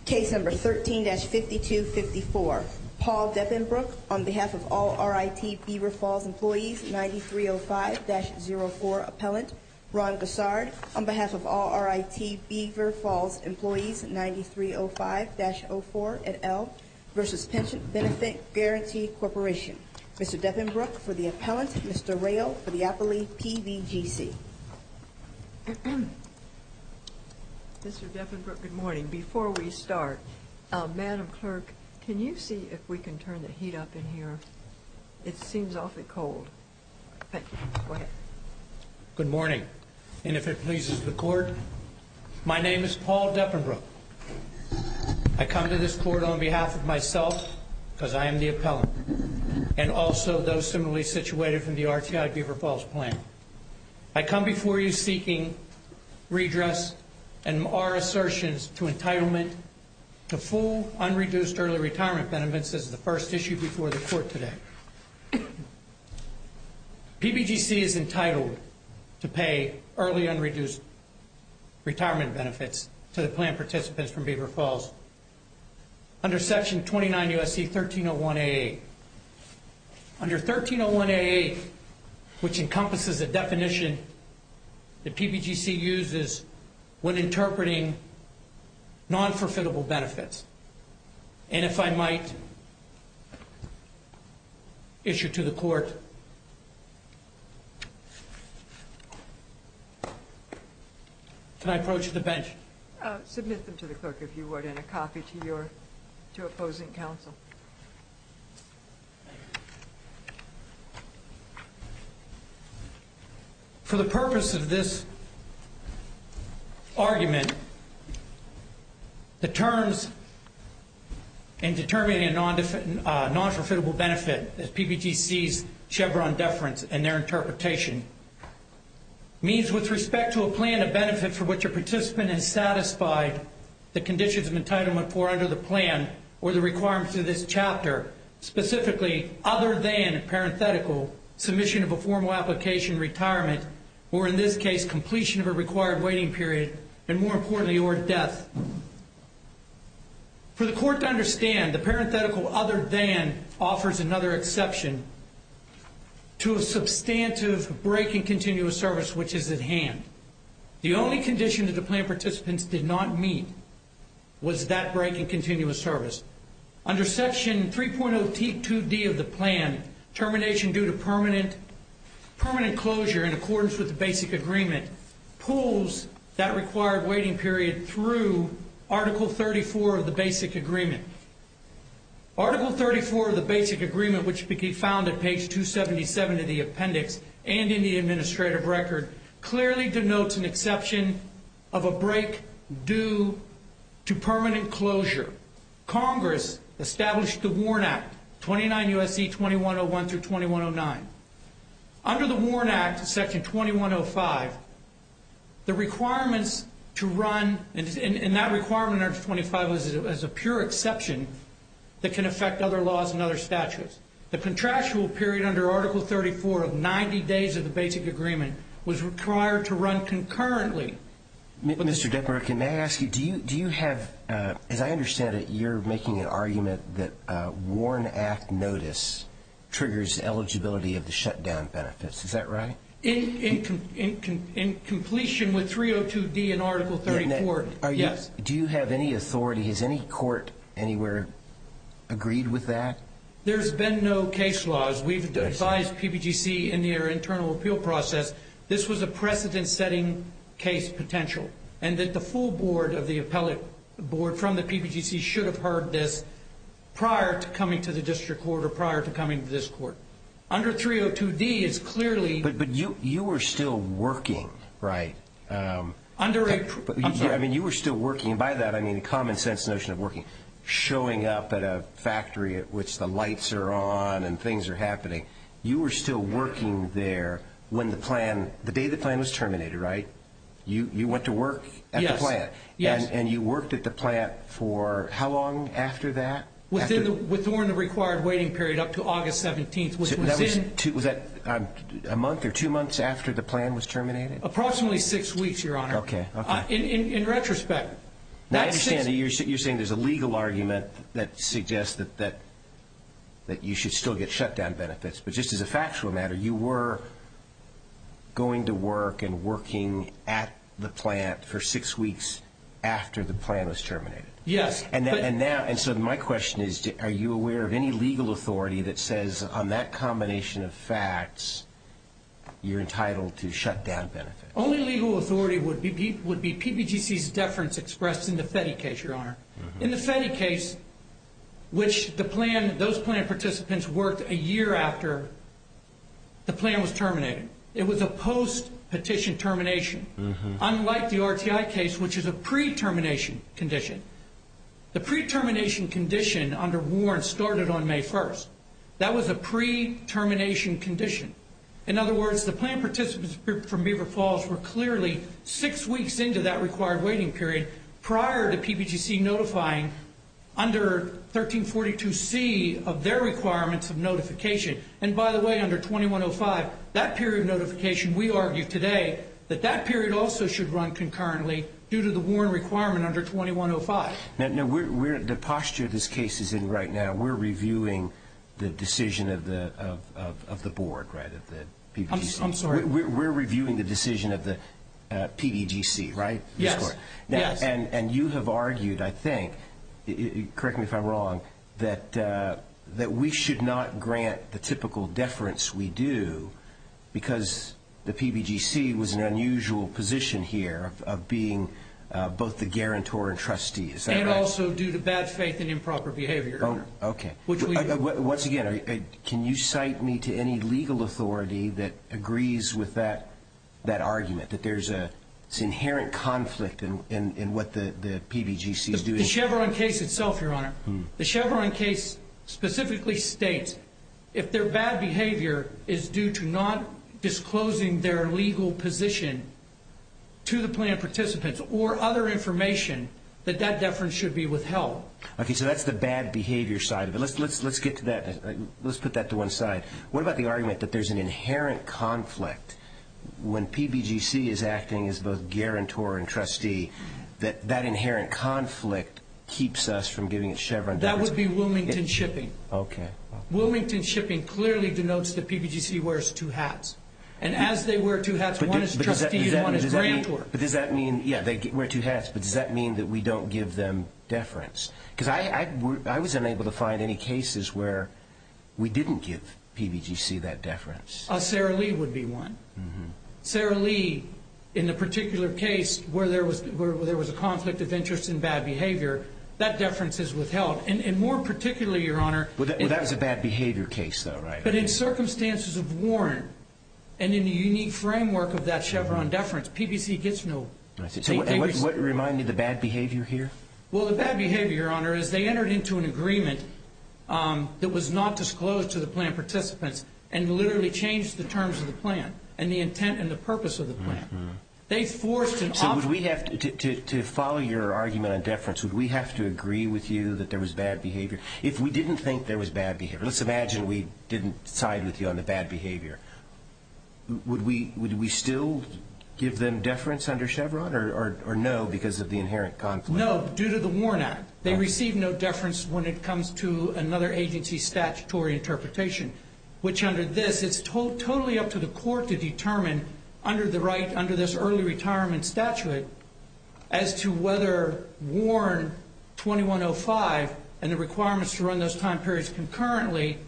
Case number 13-5254. Paul Deppenbrook on behalf of all RIT Beaver Falls employees, 9305-04 appellant. Ron Gassard on behalf of all RIT Beaver Falls employees, 9305-04 et al. Versus Pension Benefit Guarantee Corporation. Mr. Deppenbrook for the appellant, Mr. Rayo for the appellee, PVGC. Mr. Deppenbrook, good morning. Before we start, Madam Clerk, can you see if we can turn the heat up in here? It seems awfully cold. Thank you. Go ahead. Good morning. And if it pleases the court, my name is Paul Deppenbrook. I come to this court on behalf of myself, because I am the appellant, and also those similarly situated from the RTI Beaver Falls plan. I come before you seeking redress and our assertions to entitlement to full unreduced early retirement benefits as the first issue before the court today. PBGC is entitled to pay early unreduced retirement benefits to the plan participants from Beaver Falls under Section 29 U.S.C. 1301A8. Under 1301A8, which encompasses a definition that PBGC uses when interpreting non-forfeitable benefits. And if I might issue to the court can I approach the bench? Submit them to the clerk, if you would, and a copy to opposing counsel. For the purpose of this argument, the terms in determining a non-forfeitable benefit as PBGC's Chevron deference and their interpretation means with respect to a plan of benefit for which a participant has satisfied the conditions of entitlement for under the plan or the requirements of this chapter, specifically other than parenthetical submission of a formal application, retirement, or in this case completion of a required waiting period, and more importantly, or death. For the court to understand, the parenthetical other than offers another exception to a substantive break in continuous service which is at hand. The only condition that the plan participants did not meet was that break in continuous service. Under Section 3.02D of the plan, termination due to permanent closure in accordance with the basic agreement pulls that required waiting period through Article 34 of the basic agreement. Article 34 of the basic agreement, which can be found at page 277 of the appendix and in the administrative record, clearly denotes an exception of a break due to permanent closure. Congress established the WARN Act, 29 U.S.C. 2101 through 2109. Under the WARN Act, Section 2105, the requirements to run, and that requirement under 25 is a pure exception that can affect other laws and other statutes. The contractual period under Article 34 of 90 days of the basic agreement was required to run concurrently. Mr. Deppenbrook, may I ask you, do you have, as I understand it, you're making an argument that WARN Act notice triggers eligibility of the shutdown benefits. Is that right? In completion with 302D and Article 34, yes. Do you have any authority? Has any court anywhere agreed with that? There's been no case laws. We've advised PBGC in their internal appeal process this was a precedent-setting case potential, and that the full board of the appellate board from the PBGC should have heard this prior to coming to the district court or prior to coming to this court. Under 302D, it's clearly... But you were still working, right? I'm sorry. I mean, you were still working, and by that I mean the common sense notion of working. Showing up at a factory at which the lights are on and things are happening. You were still working there when the day the plan was terminated, right? You went to work at the plant. Yes. And you worked at the plant for how long after that? Within the required waiting period up to August 17th, which was that a month or 2 months after the plan was terminated? Approximately 6 weeks, Your Honor. Okay. In retrospect, Now, I understand that you're saying there's a legal argument that suggests that you should still get shutdown benefits, but just as a factual matter, you were going to work and working at the plant for 6 weeks after the plan was terminated. Yes. And so my question is, are you aware of any legal authority that says on that combination of facts you're entitled to shutdown benefits? Only legal authority would be PBGC's deference expressed in the Fetty case, Your Honor. Mm-hmm. In the Fetty case, which those plan participants worked a year after the plan was terminated. It was a post-petition termination, unlike the RTI case, which is a pre-termination condition. The pre-termination condition under Warren started on May 1st. That was a pre-termination condition. In other words, the plan participants from Beaver Falls were clearly 6 weeks into that required waiting period prior to PBGC notifying under 1342C of their requirements of notification. And by the way, under 2105, that period of notification, we argue today that period also should run concurrently due to the Warren requirement under 2105. Now we're the posture of this case is in right now. We're reviewing the decision of the board, right, of the PBGC. I'm sorry. We're reviewing the decision of the PBGC, right? Yes. Now, yes. And you have argued, I think, correct me if I'm wrong, that we should not grant the typical deference we do because the PBGC was in an unusual position here of being both the guarantor and trustee. Is that and right? Also due to bad faith and improper behavior. Oh, okay. Which once again, can you cite me to any legal authority that agrees with that argument, that there's an inherent conflict in what the PBGC is doing? The Chevron case itself, Your Honor, the Chevron case specifically states if their bad behavior is due to not disclosing their legal position to the plan participants or other information, that deference should be withheld. Okay, so that's the bad behavior side of it. Let's get to that. Let's put that to one side. What about the argument that there's an inherent conflict when PBGC is acting as both guarantor and trustee, that inherent conflict keeps us from giving it Chevron deference? That would be Wilmington Shipping. Okay. Wilmington Shipping clearly denotes that PBGC wears two hats. And as they wear two hats, one is trustee and one is grantor. But does that mean, they wear two hats, but does that mean that we don't give them deference? Because I was unable to find any cases where we didn't give PBGC that deference. Sarah Lee would be one. Mm-hmm. Sarah Lee, in the particular case where there was a conflict of interest in bad behavior, that deference is withheld. And more particularly, Your Honor... Well, that was a bad behavior case, though, right? But in circumstances of Warren, and in the unique framework of that Chevron deference, PBC gets no... So what remind me of the bad behavior here? Well, the bad behavior, Your Honor, is they entered into an agreement that was not disclosed to the plan participants and literally changed the terms of the plan and the intent and the purpose of the plan. Mm-hmm. They forced an... So would we have to follow your argument on deference, would we have to agree with you that there was bad behavior? If we didn't think there was bad behavior, let's imagine we didn't side with you on the bad behavior, would we still give them deference under Chevron or no because of the inherent conflict? No, due to the Warren Act. They receive no deference when it comes to another agency's statutory interpretation, which under this, it's totally up to the court to determine under this early retirement statute as to whether Warren 2105 and the requirements to run those time periods concurrently,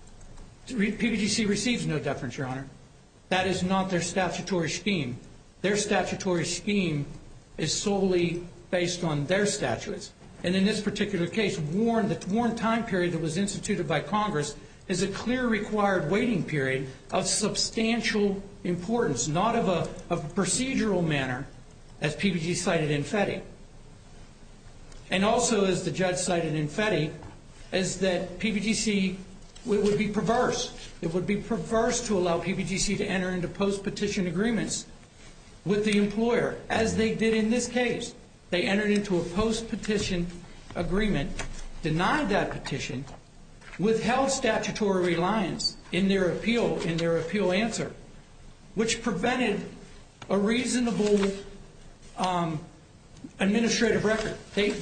PBGC receives no deference, Your Honor. That is not their statutory scheme. Their statutory scheme is solely based on their statutes. And in this particular case, the Warren time period that was instituted by Congress is a clear required waiting period of substantial importance, not of a procedural manner, as PBG cited in Fetty. And also, as the judge cited in Fetty, is that PBGC would be perverse. It would be perverse to allow PBGC to enter into post-petition agreements with the employer, as they did in this case. They entered into a post-petition agreement, denied that petition, withheld statutory reliance in their appeal answer, which prevented a reasonable administrative record.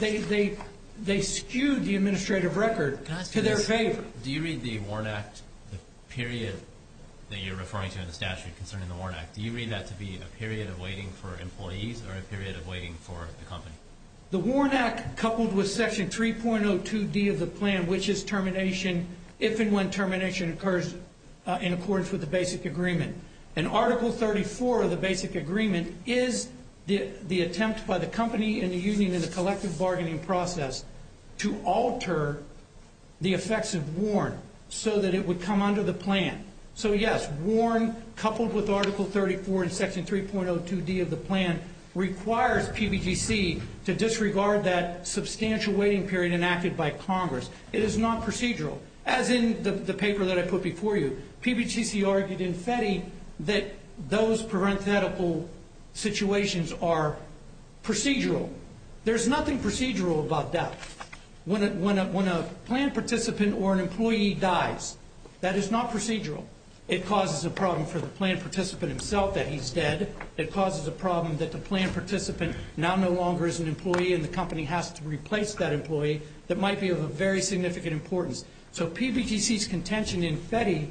They skewed the administrative record to their favor. Do you read the WARN Act, the period that you're referring to in the statute concerning the WARN Act, do you read that to be a period of waiting for employees or a period of waiting for the company? The WARN Act, coupled with Section 3.02D of the plan, which is termination if and when termination occurs in accordance with the basic agreement. And Article 34 of the basic agreement is the attempt by the company and the union in the collective bargaining process to alter the effects of WARN so that it would come under the plan. So yes, WARN, coupled with Article 34 and Section 3.02D of the plan, requires PBGC to disregard that substantial waiting period enacted by Congress. It is not procedural. As in the paper that I put before you, PBGC argued in FETI that those parenthetical situations are procedural. There's nothing procedural about that. When a plan participant or an employee dies, that is not procedural. It causes a problem for the plan participant himself that he's dead. It causes a problem that the plan participant now no longer is an employee and the company has to replace that employee that might be of a very significant importance. So PBGC's contention in FETI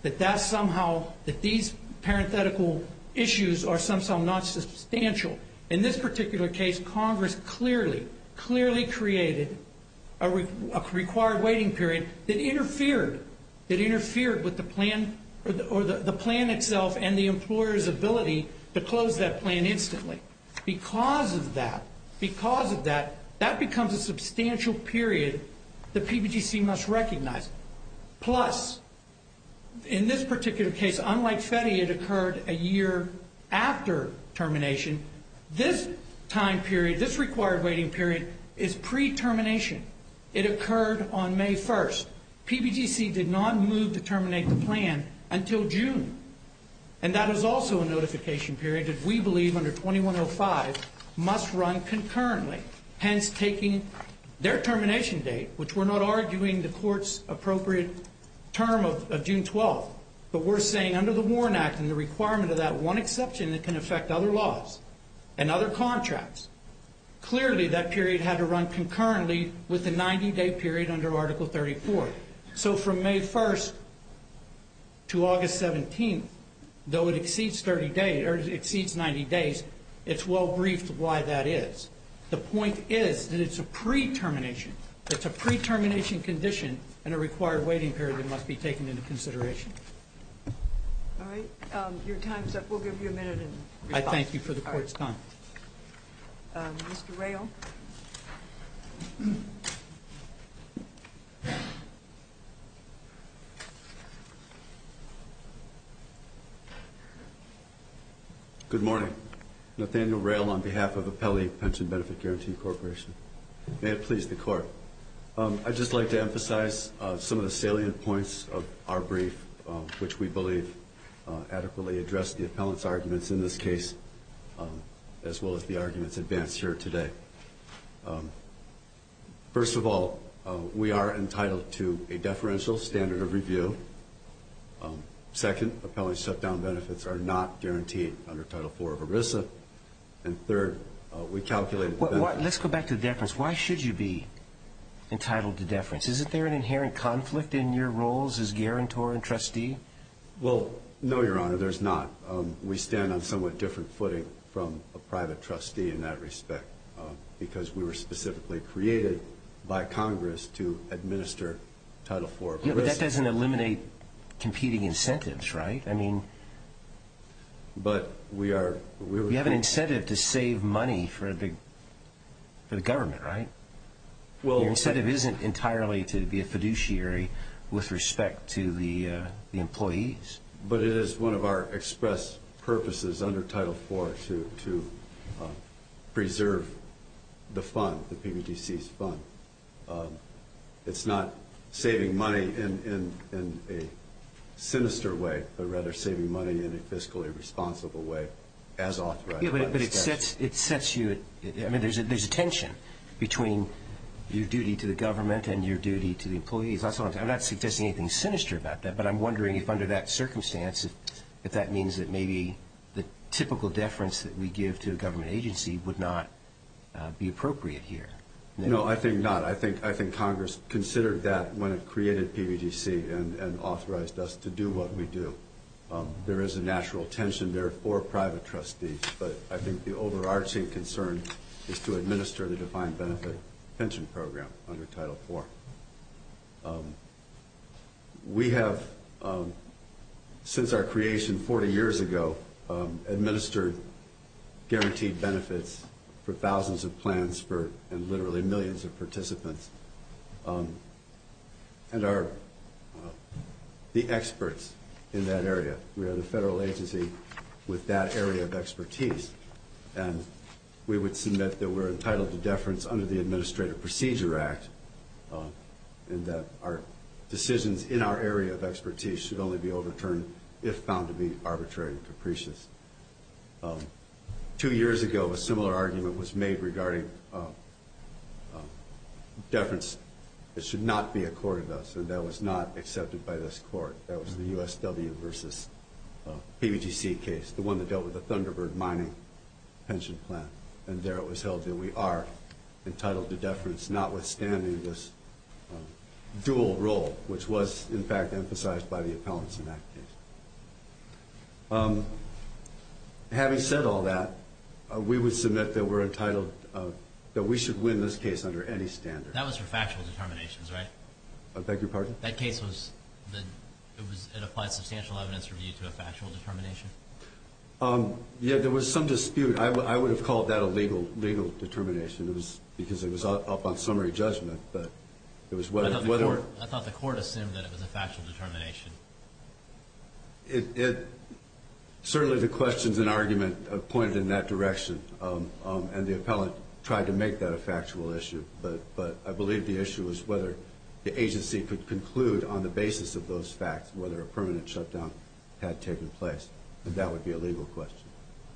that these parenthetical issues are somehow not substantial. In this particular case, Congress clearly created a required waiting period that interfered with the plan or the plan itself and the employer's ability to close that plan instantly. Because of that, that becomes a substantial period that PBGC must recognize. Plus, in this particular case, unlike FETI, it occurred a year after termination. This time period, this required waiting period, is pre-termination. It occurred on May 1st. PBGC did not move to terminate the plan until June. And that is also a notification period that we believe under 2105 must run concurrently, hence taking their termination date, which we're not arguing the court's appropriate term of June 12th, but we're saying under the WARN Act and the requirement of that one exception that can affect other laws and other contracts, clearly that period had to run concurrently with the 90-day period under Article 34. So from May 1st to August 17th, though it exceeds 30 days or it exceeds 90 days, it's well briefed why that is. The point is that it's a pre-termination. It's a pre-termination condition and a required waiting period that must be taken into consideration. All right. Your time's up. We'll give you a minute in response. I thank you for the court's time. Mr. Rail. Good morning. Nathaniel Rail on behalf of Appellee Pension Benefit Guarantee Corporation. May it please the court. I'd just like to emphasize some of the salient points of our brief, which we believe adequately address the appellant's arguments in this case, as well as the arguments advanced here today. First of all, we are entitled to a deferential standard of review. Second, appellant shutdown benefits are not guaranteed under Title IV of ERISA. And third, we calculated the benefit. Let's go back to the deference. Why should you be entitled to deference? Isn't there an inherent conflict in your roles as guarantor and trustee? Well, no, Your Honor, there's not. We stand on somewhat different footing from a private trustee in that respect, because we were specifically created by Congress to administer Title IV of ERISA. Yeah, but that doesn't eliminate competing incentives, right? I mean, but we have an incentive to save money for the government, right? Well, your incentive isn't entirely to be a fiduciary with respect to the employees. But it is one of our express purposes under Title IV to preserve the fund, the PBGC's fund. It's not saving money in a sinister way, but rather saving money in a fiscally responsible way, as authorized by the statute. But it sets you. I mean, there's a tension between your duty to the government and your duty to the employees. I'm not suggesting anything sinister about that, but I'm wondering if under that circumstance, if that means that maybe the typical deference that we give to a government agency would not be appropriate here. No, I think not. I think Congress considered that when it created PBGC and authorized us to do what we do. There is a natural tension there for private trustees, but I think the overarching concern is to administer the defined benefit pension program under Title IV. We have, since our creation 40 years ago, administered guaranteed benefits for thousands of plans and literally millions of participants, and are the experts in that area. We are the federal agency with that area of expertise, and we would submit that we're entitled to deference under the Administrative Procedure Act, and that our decisions in our area of expertise should only be overturned if found to be arbitrary and capricious. 2 years ago, a similar argument was made regarding deference that should not be accorded us, and that was not accepted by this court. That was the USW versus PBGC case, the one that dealt with the Thunderbird mining pension plan. And there it was held that we are entitled to deference, notwithstanding this dual role, which was, in fact, emphasized by the appellants in that case. Having said all that, we would submit that we're entitled, that we should win this case under any standard. That was for factual determinations, right? I beg your pardon? That case it applied substantial evidence review to a factual determination? Yeah, there was some dispute. I would have called that a legal determination. It was because it was up on summary judgment, but it was whether. I thought the court assumed that it was a factual determination. Certainly the questions and argument pointed in that direction, and the appellant tried to make that a factual issue. But I believe the issue was whether the agency could conclude on the basis of those facts whether a permanent shutdown had taken place, and that would be a legal question.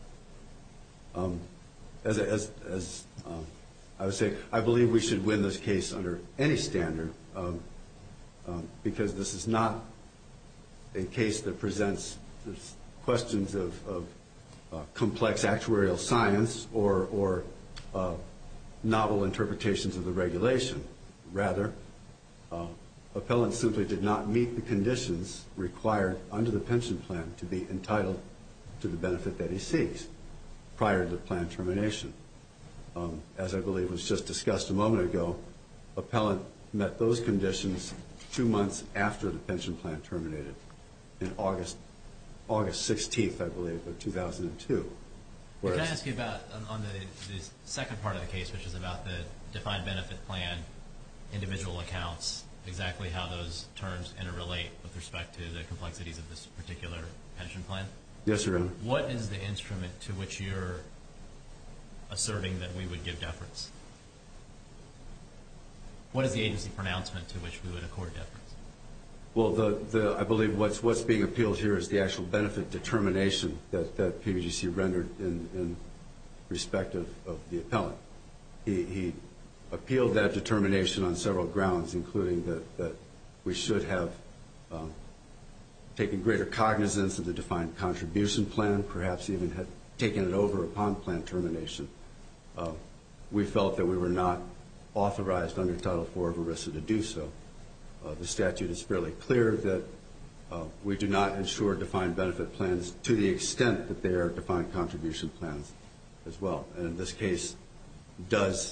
As I would say, I believe we should win this case under any standard, because this is not a case that presents questions of complex actuarial science or novel interpretations of the regulation. Rather, appellants simply did not meet the conditions required under the pension plan to be entitled to the benefit that he seeks prior to the plan termination. As I believe was just discussed a moment ago, appellant met those conditions 2 months after the pension plan terminated, in August 16th, I believe, of 2002. Can I ask you about, on the second part of the case, which is about the defined benefit plan, individual accounts, exactly how those terms interrelate with respect to the complexities of this particular pension plan? Yes, Your Honor. What is the instrument to which you're asserting that we would give deference? What is the agency pronouncement to which we would accord deference? Well, I believe what's being appealed here is the actual benefit determination that PBGC rendered in respect of the appellant. He appealed that determination on several grounds, including that we should have taken greater cognizance of the defined contribution plan, perhaps even had taken it over upon plan termination. We felt that we were not authorized under Title IV of ERISA to do so. The statute is fairly clear that we do not insure defined benefit plans to the extent that they are defined contribution plans as well. And in this case, does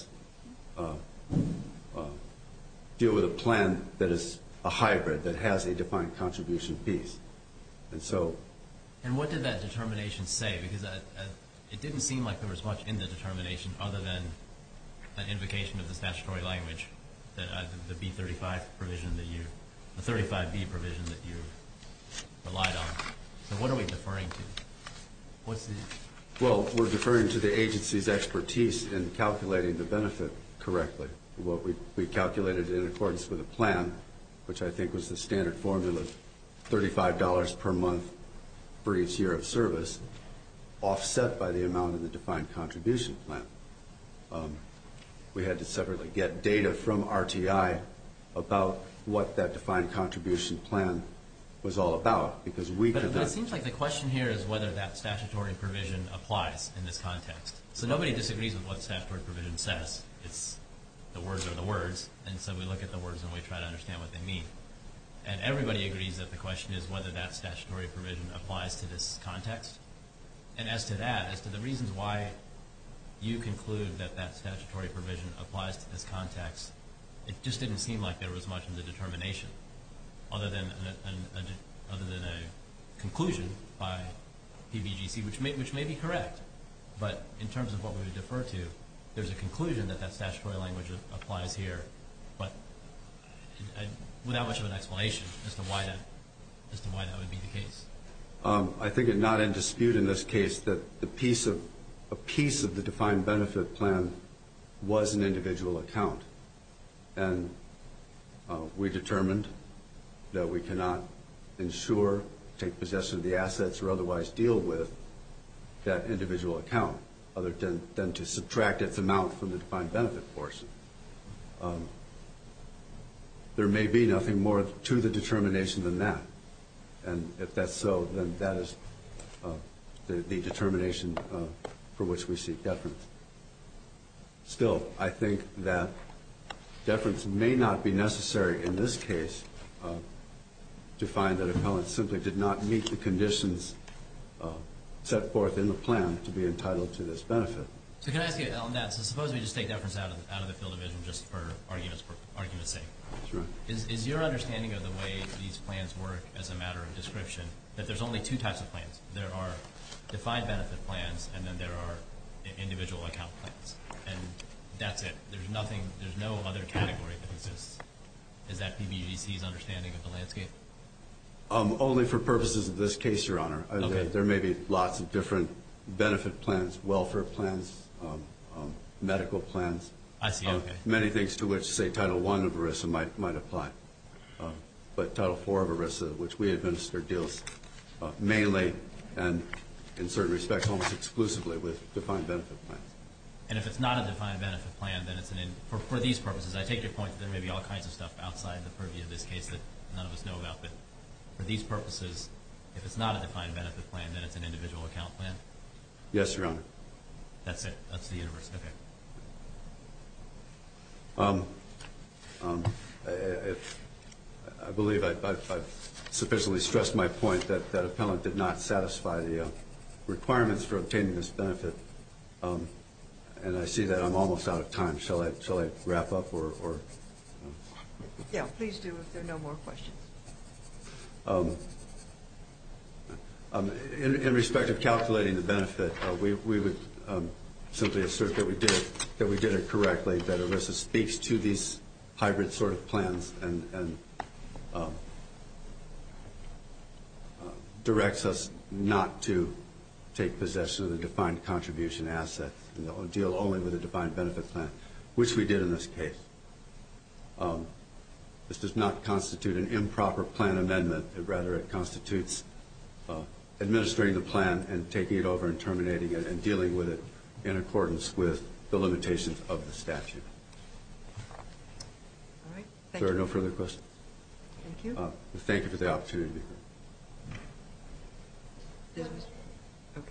deal with a plan that is a hybrid, that has a defined contribution piece. And what did that determination say? Because it didn't seem like there was much in the determination other than an invocation of the statutory language, the B35 provision the 35B provision that you relied on. So what are we deferring to? Well, we're deferring to the agency's expertise in calculating the benefit correctly. What we calculated in accordance with the plan, which I think was the standard formula, $35 per month for each year of service, offset by the amount in the defined contribution plan. We had to separately get data from RTI about what that defined contribution plan was all about, because we could But not. it seems like the question here is whether that statutory provision applies in this context. So nobody disagrees with what the statutory provision says. It's the words are the words, and so we look at the words and we try to understand what they mean. And everybody agrees that the question is whether that statutory provision applies to this context. And as to that, as to the reasons why you conclude that that statutory provision applies to this context, it just didn't seem like there was much in the determination, other than a conclusion by PBGC, which may be correct. But in terms of what we would defer to, there's a conclusion that that statutory language applies here, but without much of an explanation as to why that would be the case. I think it's not in dispute in this case that a piece of the defined benefit plan was an individual account. And we determined that we cannot insure, take possession of the assets, or otherwise deal with that individual account, other than to subtract its amount from the defined benefit portion. There may be nothing more to the determination than that. And if that's so, then that is the determination for which we seek deference. Still, I think that deference may not be necessary in this case to find that appellants simply did not meet the conditions set forth in the plan to be entitled to this benefit. So can I ask you on that? So suppose we just take deference out of the field division just for argument's sake. Sure. Is your understanding of the way these plans work as a matter of description that there's only two types of plans? There are defined benefit plans, and then there are individual account plans, and that's it. There's no other category that exists. Is that PBGC's understanding of the landscape? Only for purposes of this case, Your Honor. Okay. There may be lots of different benefit plans, welfare plans, medical plans. I see, okay. Many things to which, say, Title I of ERISA might apply. But Title IV of ERISA, which we administer, deals mainly and in certain respects almost exclusively with defined benefit plans. And if it's not a defined benefit plan, then it's for these purposes. I take your point that there may be all kinds of stuff outside the purview of this case that none of us know about, but for these purposes, if it's not a defined benefit plan, then it's an individual account plan? Yes, Your Honor. That's it. That's the universe. Okay. I believe I've sufficiently stressed my point that appellant did not satisfy the requirements for obtaining this benefit. And I see that I'm almost out of time. Shall I wrap up or? Yeah, please do if there are no more questions. In respect of calculating the benefit, we would simply assert that we did it correctly, that ERISA speaks to these hybrid sort of plans and directs us not to take possession of the defined contribution asset and deal only with a defined benefit plan, which we did in this case. This does not constitute an improper plan amendment. Rather, it constitutes administering the plan and taking it over and terminating it and dealing with it in accordance with the limitations of the statute. All right. If there are no further questions. Thank you. Thank you for the opportunity to be heard. Okay.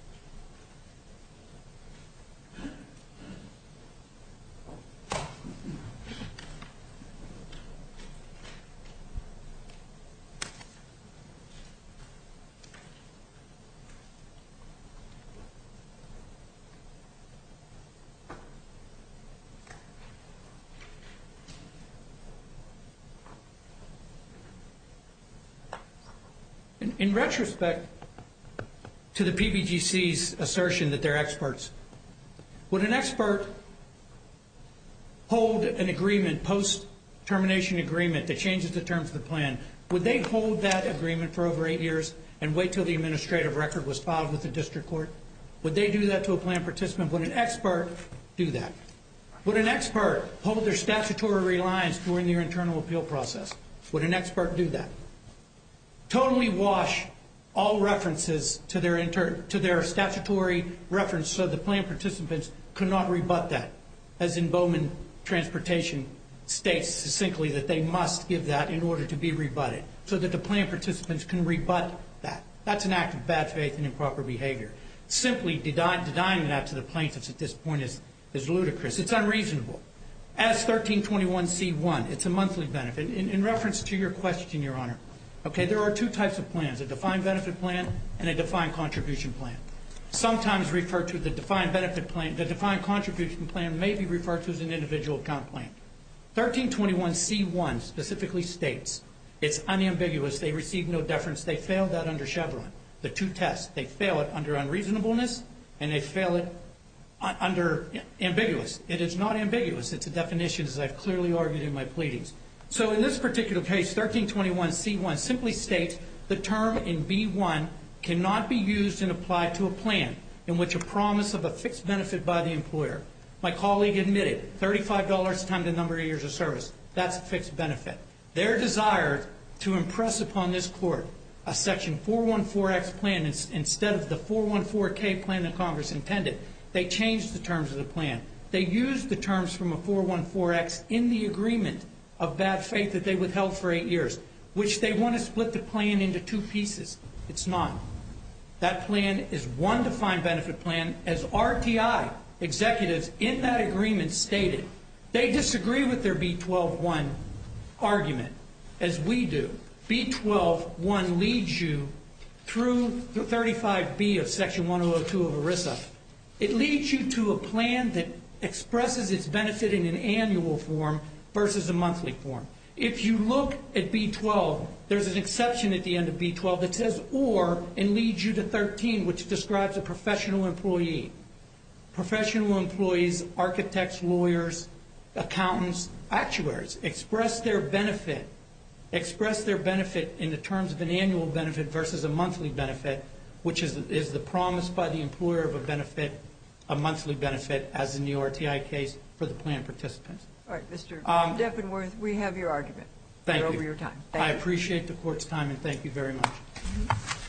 In retrospect to the PBGC's assertion that they're experts, would an expert hold an agreement, post-termination agreement that changes the terms of the plan, would they hold that agreement for over 8 years and wait till the administrative record was filed with the district court? Would they do that to a plan participant? Would an expert do that? Would an expert hold their statutory reliance during their internal appeal process? Would an expert do that? Totally wash all references to their statutory reference so the plan participants could not rebut that, as in Bowman Transportation states succinctly that they must give that in order to be rebutted, so that the plan participants can rebut that. That's an act of bad faith and improper behavior. Simply denying that to the plaintiffs at this point is ludicrous. It's unreasonable. As 1321C1, it's a monthly benefit. In reference to your question, Your Honor, okay, there are two types of plans, a defined benefit plan and a defined contribution plan. Sometimes referred to the defined benefit plan, the defined contribution plan may be referred to as an individual account plan. 1321C1 specifically states it's unambiguous. They receive no deference. They failed that under Chevron. The two tests, they fail it under unreasonableness and they fail it under ambiguous. It is not ambiguous. It's a definition, as I've clearly argued in my pleadings. So in this particular case, 1321C1 simply states the term in B1 cannot be used and applied to a plan in which a promise of a fixed benefit by the employer. My colleague admitted $35 times the number of years of service. That's a fixed benefit. Their desire to impress upon this court a Section 414X plan instead of the 414K plan that Congress intended, they changed the terms of the plan. They used the terms from a 414X in the agreement of bad faith that they withheld for 8 years, which they want to split the plan into two pieces. It's not. That plan is one defined benefit plan, as RTI executives in that agreement stated. They disagree with their B12.1 argument, as we do. B12.1 leads you through 35B of Section 1002 of ERISA. It leads you to a plan that expresses its benefit in an annual form versus a monthly form. If you look at B12, there's an exception at the end of B12 that says or and leads you to 13, which describes a professional employee. Professional employees, architects, lawyers, accountants, actuaries express their benefit in the terms of an annual benefit versus a monthly benefit, which is the promise by the employer of a benefit, a monthly benefit, as in the RTI case for the plan participants. All right, Mr. Depenworth, we have your argument. Thank you. You're over your time. Thank I you. appreciate the court's time, and thank you very much.